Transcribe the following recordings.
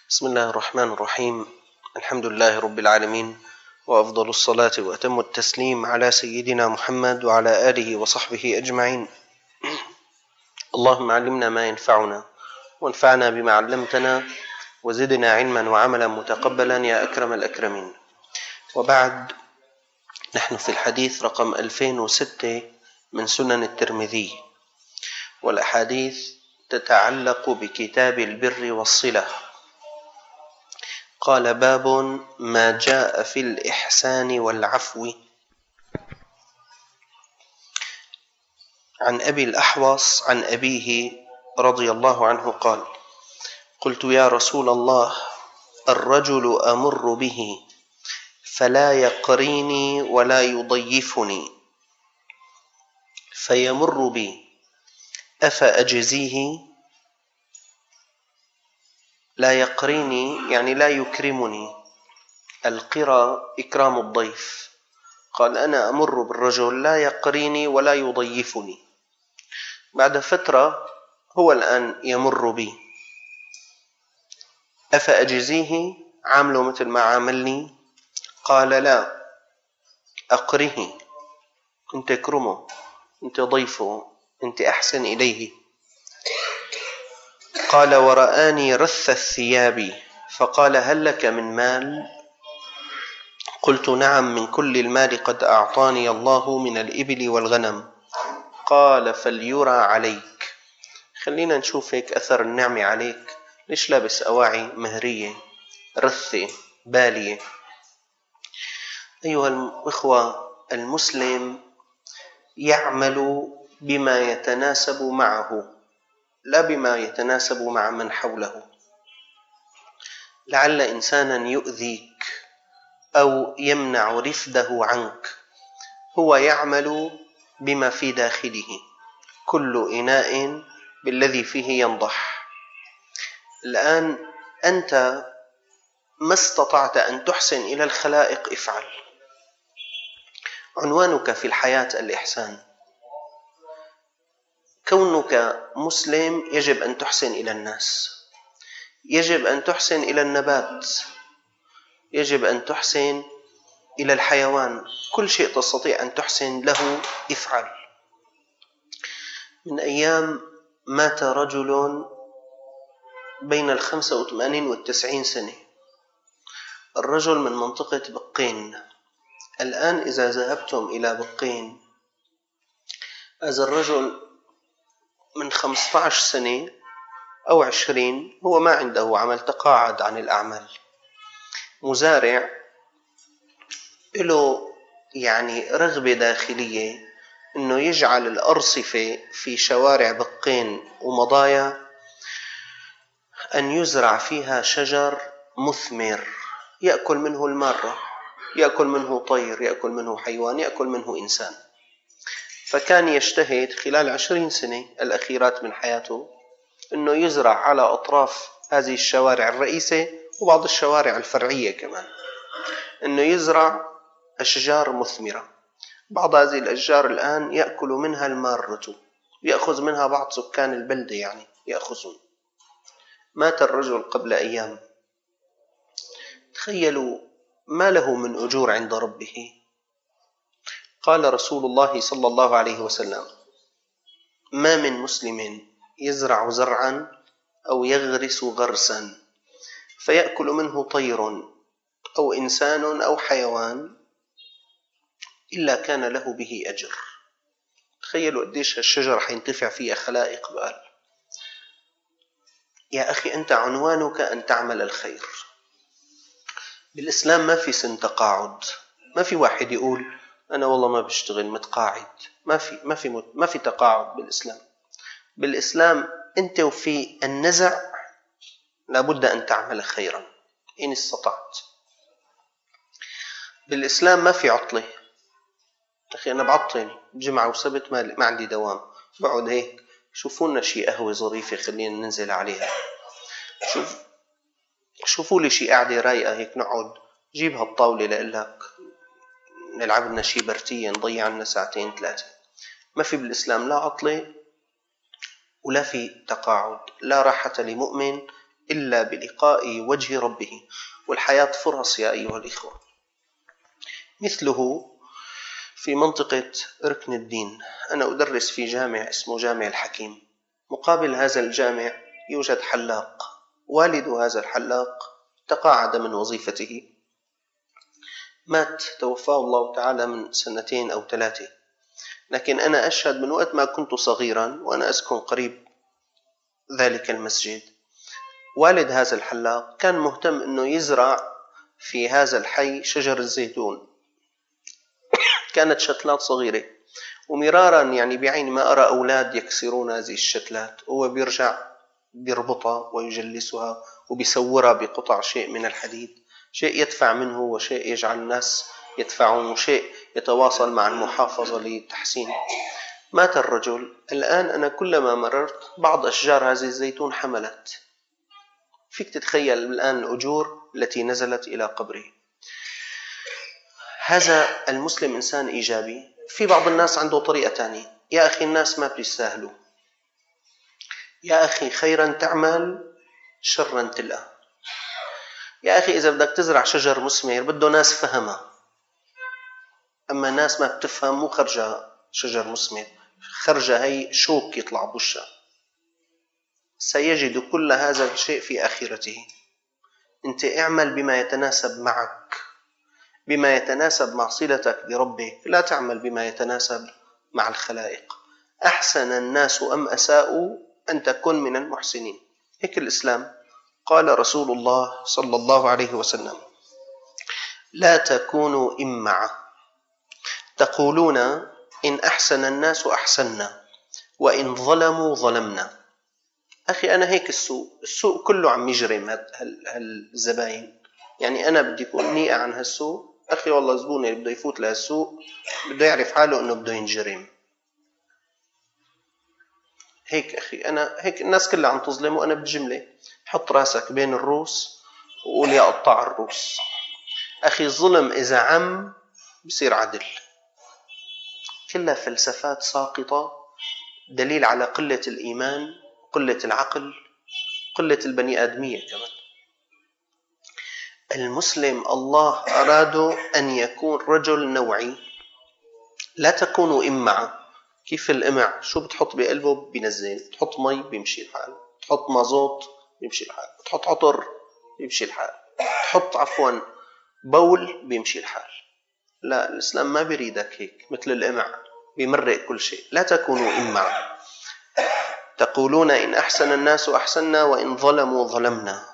بسم الله الرحمن الرحيم. الحمد لله رب العالمين، وأفضل الصلاة وأتم التسليم على سيدنا محمد وعلى آله وصحبه أجمعين. اللهم علمنا ما ينفعنا وانفعنا بما علمتنا وزدنا علما وعملا متقبلا يا أكرم الأكرمين. وبعد، نحن في الحديث رقم 2006 من سنن الترمذي، والأحاديث تتعلق بكتاب البر والصلة. قال: باب ما جاء في الإحسان والعفو. عن أبي الأحوص عن أبيه رضي الله عنه قال: قلت يا رسول الله، الرجل أمر به فلا يقريني ولا يضيفني فيمر بي، أفأجزيه؟ لا يقريني يعني لا يكرمني، القرى إكرام الضيف. قال: أنا أمر بالرجل لا يقريني ولا يضيفني، بعد فترة هو الآن يمر بي، أفأجزيه؟ عامله مثل ما عاملني؟ قال: لا، أقره، أنت اكرمه، أنت ضيفه، أنت أحسن إليه. قال: ورآني رث الثياب فقال: هل لك من مال؟ قلت: نعم، من كل المال قد أعطاني الله من الإبل والغنم. قال: فليرى عليك. خلينا نشوف هيك أثر النعمة عليك. ليش لابس أواعي مهرية رثة بالية؟ أيها الإخوة، المسلم يعمل بما يتناسب معه لا بما يتناسب مع من حوله. لعل إنسانا يؤذيك أو يمنع رفده عنك، هو يعمل بما في داخله، كل إناء بالذي فيه ينضح. الآن أنت ما استطعت أن تحسن إلى الخلائق، افعل. عنوانك في الحياة الإحسان. كونك مسلم يجب أن تحسن إلى الناس، يجب أن تحسن إلى النبات، يجب أن تحسن إلى الحيوان. كل شيء تستطيع أن تحسن له افعل. من أيام مات رجل بين 85 و90 سنة، الرجل من منطقة بقين. الآن إذا ذهبتم إلى بقين، هذا الرجل من 15 سنة أو 20 هو ما عنده عمل، تقاعد عن الأعمال، مزارع، له يعني رغبة داخلية أنه يجعل الأرصفة في شوارع بقين ومضايا أن يزرع فيها شجر مثمر يأكل منه المارة، يأكل منه طير، يأكل منه حيوان، يأكل منه إنسان. فكان يجتهد خلال 20 سنة الأخيرات من حياته أنه يزرع على أطراف هذه الشوارع الرئيسة وبعض الشوارع الفرعية كمان، أنه يزرع أشجار مثمرة. بعض هذه الأشجار الآن يأكل منها المارة، يأخذ منها بعض سكان البلدة، يعني يأخذون. مات الرجل قبل أيام. تخيلوا ما له من أجور عند ربه. قال رسول الله صلى الله عليه وسلم: ما من مسلم يزرع زرعا أو يغرس غرسا فيأكل منه طير أو إنسان أو حيوان إلا كان له به أجر. تخيلوا قديش هالشجر حينتفع فيها خلائق بقال. يا أخي، أنت عنوانك أن تعمل الخير. بالإسلام ما في سن تقاعد، ما في واحد يقول أنا والله ما بشتغل متقاعد. ما في تقاعد بالإسلام. بالإسلام أنت وفي النزع لابد أن تعمل خيرا إن استطعت. بالإسلام ما في عطلة. أخي أنا بعطل جمعة وسبت، ما عندي دوام، بقعد هيك شوفوا لنا شي قهوة ظريفة خلينا ننزل عليها، شوفوا لي شي قاعدة رايقة هيك نقعد، جيب هالطاولة لإلك، نلعب لنا شي برتية، نضيع لنا ساعتين 3. ما في بالإسلام لا عطلة ولا في تقاعد، لا راحة لمؤمن إلا بلقاء وجه ربه. والحياة فرص يا أيها الإخوة. مثله في منطقة ركن الدين. أنا أدرس في جامع اسمه جامع الحكيم. مقابل هذا الجامع يوجد حلاق. والد هذا الحلاق تقاعد من وظيفته، مات توفاه الله تعالى من 2 أو 3. لكن أنا أشهد من وقت ما كنت صغيرا وأنا أسكن قريب ذلك المسجد، والد هذا الحلاق كان مهتم أنه يزرع في هذا الحي شجر الزيتون. كانت شتلات صغيرة، ومرارا يعني بعين ما أرى أولاد يكسرون هذه الشتلات، هو بيرجع بيربطها ويجلسها وبيسورها بقطع شيء من الحديد، شيء يدفع منه وشيء يجعل الناس يدفعون وشيء يتواصل مع المحافظة لتحسين. مات الرجل. الآن أنا كلما مررت بعض أشجار هذه الزيتون حملت. فيك تتخيل الآن الأجور التي نزلت إلى قبره. هذا المسلم إنسان إيجابي. في بعض الناس عنده طريقة تانية. يا أخي الناس ما بيستاهلوا، يا أخي خيرا تعمل شرا تلقى. يا أخي إذا بدك تزرع شجر مثمر بده ناس فهمها، أما ناس ما بتفهم مو خرجها شجر مثمر، خرجها هي شوك يطلع بوشها. سيجد كل هذا الشيء في آخرته. أنت اعمل بما يتناسب معك، بما يتناسب مع صلتك بربك، لا تعمل بما يتناسب مع الخلائق. أحسن الناس أم أساءوا أن تكون من المحسنين. هيك الإسلام. قال رسول الله صلى الله عليه وسلم: لا تكونوا إمعة تقولون إن أحسن الناس أحسننا وإن ظلموا ظلمنا. أخي أنا هيك السوق كله عم يجرم هالزباين. يعني أنا بدي يكون نيئة عن هالسوق. أخي والله زبوني اللي بده يفوت لهالسوق بده يعرف حاله أنه بده ينجرم. هيك أخي أنا هيك الناس كلها عم تظلم وأنا بجملة. حط راسك بين الروس وقول يا قطاع الروس. أخي الظلم إذا عم بصير عدل. كلها فلسفات ساقطة، دليل على قلة الإيمان، قلة العقل، قلة البني آدمية كمان. المسلم الله أراد أن يكون رجل نوعي. لا تكونوا إمعة. كيف الإمع؟ شو بتحط بقلبه بينزل، تحط مي بيمشي الحال، تحط مازوت بيمشي الحال، تحط عطر بيمشي الحال، تحط بول بيمشي الحال. لا، الإسلام ما بيريدك هيك مثل الإمع بيمرق كل شيء. لا تكونوا إمعة تقولون إن أحسن الناس أحسننا وإن ظلموا ظلمنا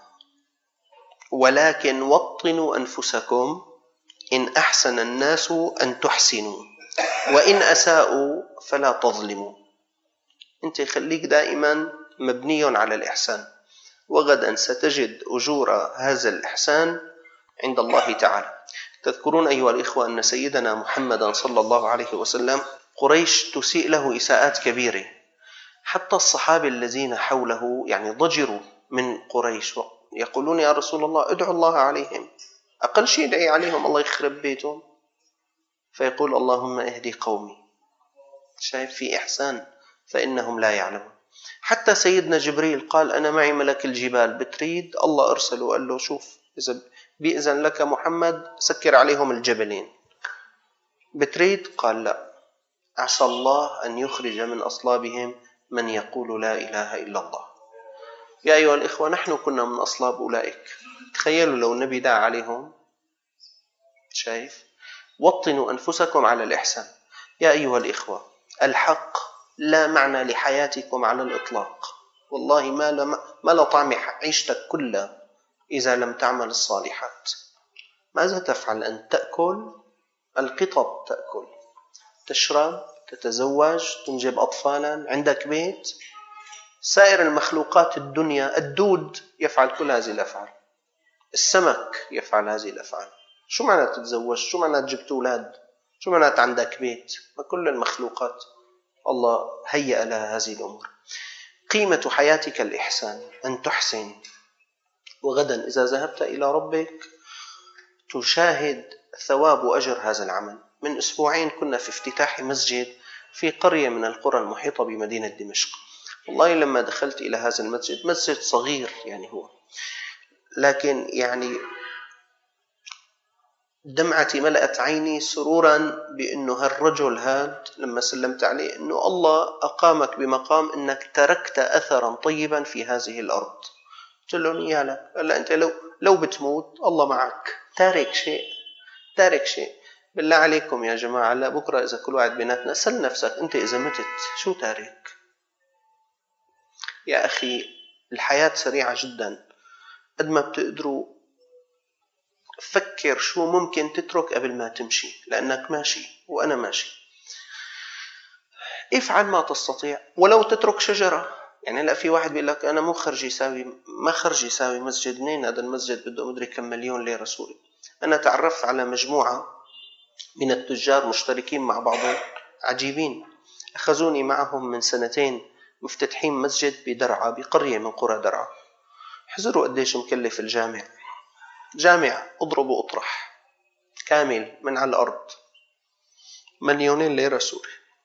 ولكن وطنوا أنفسكم إن أحسن الناس أن تحسنوا وإن أساءوا فلا تظلموا. أنت خليك دائما مبني على الإحسان، وغدا ستجد أجور هذا الإحسان عند الله تعالى. تذكرون أيها الإخوة أن سيدنا محمدا صلى الله عليه وسلم قريش تسيء له إساءات كبيرة. حتى الصحابة الذين حوله يعني ضجروا من قريش، يقولون يا رسول الله ادعو الله عليهم، أقل شيء ادعي عليهم الله يخرب بيتهم. فيقول اللهم اهدي قومي. شايف في إحسان فإنهم لا يعلمون. حتى سيدنا جبريل قال أنا معي ملك الجبال، بتريد الله أرسله قال له شوف إذا بإذن لك محمد سكر عليهم الجبلين. بتريد؟ قال لا، عسى الله أن يخرج من أصلابهم من يقول لا إله إلا الله. يا أيها الإخوة نحن كنا من أصلاب أولئك. تخيلوا لو النبي دعا عليهم. شايف؟ وطنوا أنفسكم على الإحسان. يا أيها الإخوة الحق لا معنى لحياتكم على الإطلاق. والله ما لا طعم عيشتك كلها إذا لم تعمل الصالحات. ماذا تفعل أن تأكل؟ القطط تأكل، تشرب، تتزوج، تنجب أطفالا، عندك بيت. سائر المخلوقات الدنيا، الدود يفعل كل هذه الأفعال، السمك يفعل هذه الأفعال. شو معنى تتزوج؟ شو معنى جبت أولاد؟ شو معنى عندك بيت؟ ما كل المخلوقات الله هيأ لها هذه الأمور. قيمة حياتك الإحسان، أن تحسن. وغدا إذا ذهبت إلى ربك تشاهد ثواب وأجر هذا العمل. من أسبوعين كنا في افتتاح مسجد في قرية من القرى المحيطة بمدينة دمشق. والله لما دخلت إلى هذا المسجد، مسجد صغير يعني هو، لكن يعني دمعتي ملأت عيني سرورا بأنه هالرجل هاد لما سلمت عليه أنه الله أقامك بمقام أنك تركت أثرا طيبا في هذه الأرض. قلت له نيالك، قال أنت لو بتموت الله معك، تارك شيء. بالله عليكم يا جماعة، لا بكرة إذا كل واحد بيناتنا سل نفسك أنت إذا متت شو تارك؟ يا أخي الحياة سريعة جدا، قد ما بتقدروا فكر شو ممكن تترك قبل ما تمشي، لأنك ماشي وأنا ماشي. افعل ما تستطيع ولو تترك شجرة. يعني هلا في واحد بيقول لك أنا ما خرج يساوي مسجد. منين هذا المسجد بده مدري كم مليون ليرة سوري. أنا تعرفت على مجموعة من التجار مشتركين مع بعضهم عجيبين، أخذوني معهم من 2 مفتتحين مسجد بدرعا، بقرية من قرى درعا. حزروا قديش مكلف الجامع. جامع اضرب واطرح كامل من على الأرض، 2 مليون ليرة سوري.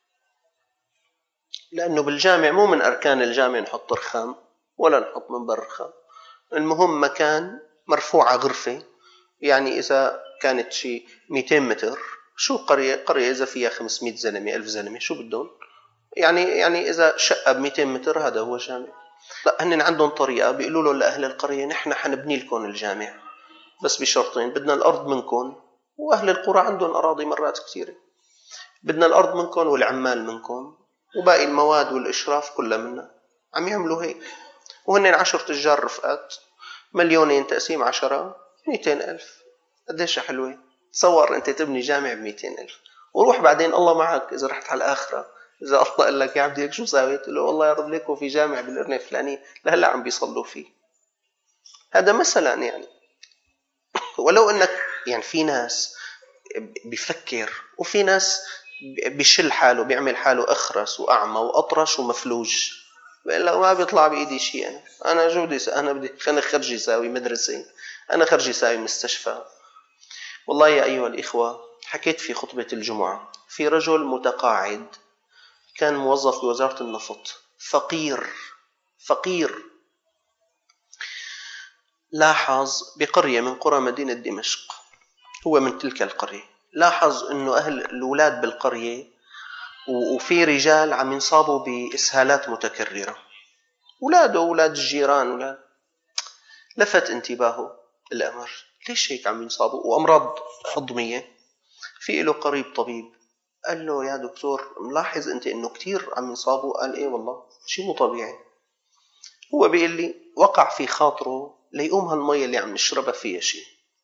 لأنه بالجامع مو من أركان الجامع نحط رخام ولا نحط منبر رخام، المهم مكان مرفوعة غرفة. يعني إذا كانت شي 200 متر، شو قرية إذا فيها 500 زلمة 1000 زلمة شو بدون؟ يعني إذا شقة ب200 متر هذا هو جامع. لا، هن عندهم طريقة بيقولوا له لأهل القرية نحن حنبني لكم الجامع بس بشرطين، بدنا الأرض منكم، وأهل القرى عندهم أراضي مرات كثيرة، بدنا الأرض منكم والعمال منكم وباقي المواد والإشراف كلها منا. عم يعملوا هيك، وهن 10 تجار رفقات، 2 مليون تقسيم 10 200,000. قديش حلوة. تصور أنت تبني جامع ب200,000 وروح بعدين الله معك إذا رحت على الآخرة. إذا الله قال لك يا عبدي لك شو ساويت؟ له والله يا رب ليكوا في جامع بالقرن الفلاني لهلا عم بيصلوا فيه. هذا مثلا يعني. ولو أنك يعني في ناس بيفكر وفي ناس بيشل حاله، بيعمل حاله أخرس وأعمى وأطرش ومفلوج، لا ما بيطلع بإيدي شيء. أنا جودي أنا بدي خرج يساوي مدرسة، أنا خرج يساوي مستشفى. والله يا أيها الإخوة، حكيت في خطبة الجمعة في رجل متقاعد كان موظف بوزارة النفط، فقير. لاحظ بقرية من قرى مدينة دمشق، هو من تلك القرية، لاحظ أنه الأولاد بالقرية وفي رجال عم ينصابوا بإسهالات متكررة، أولاد الجيران. لفت انتباهه الأمر، ليش هيك عم ينصابوا؟ وأمراض هضمية. في له قريب طبيب، قال له يا دكتور ملاحظ أنت أنه كتير عم ينصابوا؟ قال إيه والله شيء مو طبيعي. هو بيقول لي وقع في خاطره ليقوم هالمية اللي عم نشربها فيها شيء.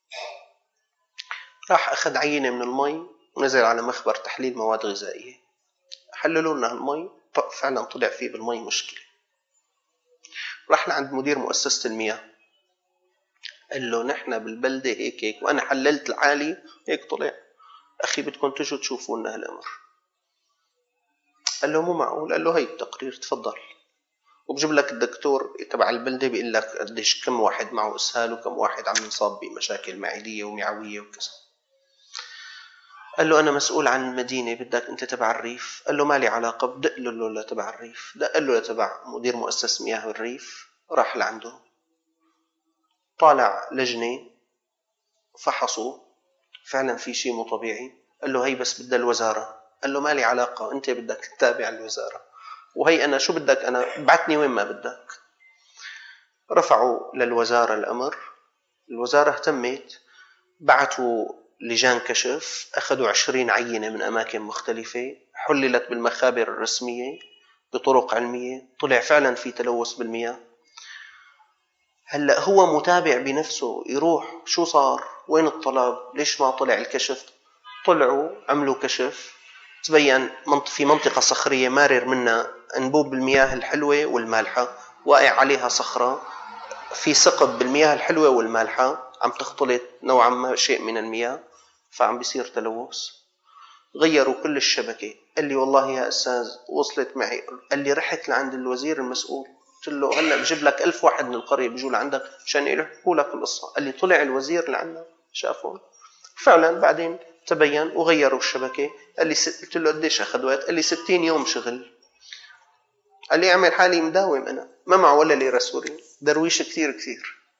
راح أخذ عينة من المي ونزل على مخبر تحليل مواد غذائية، حللوا لنا المي، فعلا طلع فيه بالمي مشكلة. راح لعند مدير مؤسسة المياه، قال له نحن بالبلدة هيك وأنا حللت العالي هيك طلع، أخي بدكم تجوا تشوفوا لنا هالأمر. قال له مو معقول. قال له هي التقرير تفضل، وبجيب لك الدكتور تبع البلدة بيقول لك قديش كم واحد معه إسهال وكم واحد عم ينصاب بمشاكل معدية ومعوية وكذا. قال له أنا مسؤول عن المدينة، بدك أنت تبع الريف؟ قال له ما لي علاقة. بدق له تبع الريف، دق له تبع مدير مؤسسة مياه الريف. راح لعنده، طالع لجنة فحصوا فعلا في شيء مو طبيعي. قال له هي بس بدها الوزارة. قال له ما لي علاقة، أنت بدك تتابع الوزارة، وهي أنا شو بدك؟ أنا بعتني وين ما بدك. رفعوا للوزارة الأمر، الوزارة اهتمت، بعتوا لجان كشف، أخذوا 20 عينة من أماكن مختلفة، حللت بالمخابر الرسمية بطرق علمية، طلع فعلا في تلوث بالمياه. هلأ هو متابع بنفسه، يروح شو صار، وين الطلب، ليش ما طلع الكشف. طلعوا عملوا كشف، تبين في منطقة صخرية مارر منها أنبوب المياه الحلوة والمالحة، واقع عليها صخرة، في ثقب بالمياه الحلوة والمالحة عم تختلط نوعا ما شيء من المياه، فعم بيصير تلوث. غيروا كل الشبكة. قال لي والله يا أستاذ وصلت معي، قال لي رحت لعند الوزير المسؤول، قلت له هلأ بجيب لك 1000 واحد من القرية بيجوا لعندك عشان يحكوا لك القصة. قال لي طلع الوزير لعنا شافون فعلا، بعدين تبين وغيروا الشبكة. قال لي قلت له قديش أخذ وقت؟ قال لي 60 يوم شغل. قال لي أعمل حالي مداوم، أنا ما معه ولا ليرة سوري، درويش كثير.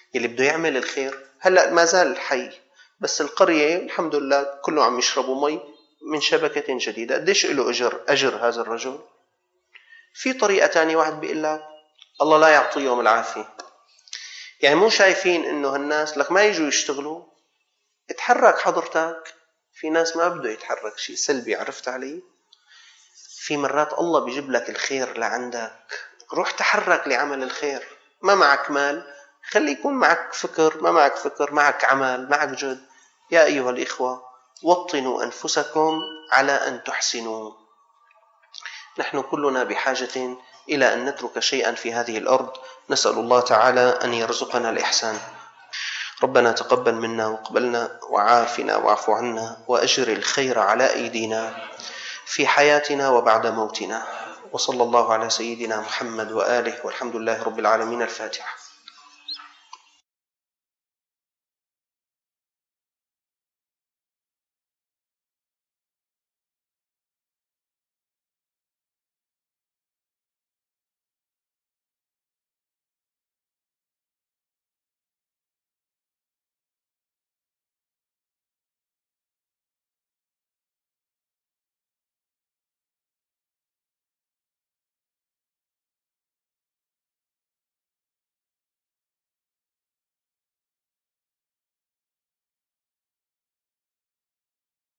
اللي بده يعمل الخير هلأ ما زال حي، بس القرية الحمد لله كله عم يشربوا مي من شبكة جديدة. قديش له أجر هذا الرجل؟ في طريقة تانية واحد بيقول لك الله لا يعطيهم العافية، يعني مو شايفين إنه هالناس لك ما يجوا يشتغلوا؟ اتحرك حضرتك. في ناس ما بده يتحرك، شيء سلبي، عرفت علي؟ في مرات الله بيجيب لك الخير لعندك، روح تحرك لعمل الخير. ما معك مال، خلي يكون معك فكر، ما معك فكر معك عمل، معك جهد. يا أيها الإخوة وطنوا أنفسكم على أن تحسنوا. نحن كلنا بحاجة إلى أن نترك شيئا في هذه الأرض. نسأل الله تعالى أن يرزقنا الإحسان. ربنا تقبل منا وقبلنا وعافنا واعف عنا وأجر الخير على أيدينا في حياتنا وبعد موتنا. وصلى الله على سيدنا محمد وآله، والحمد لله رب العالمين. الفاتحة.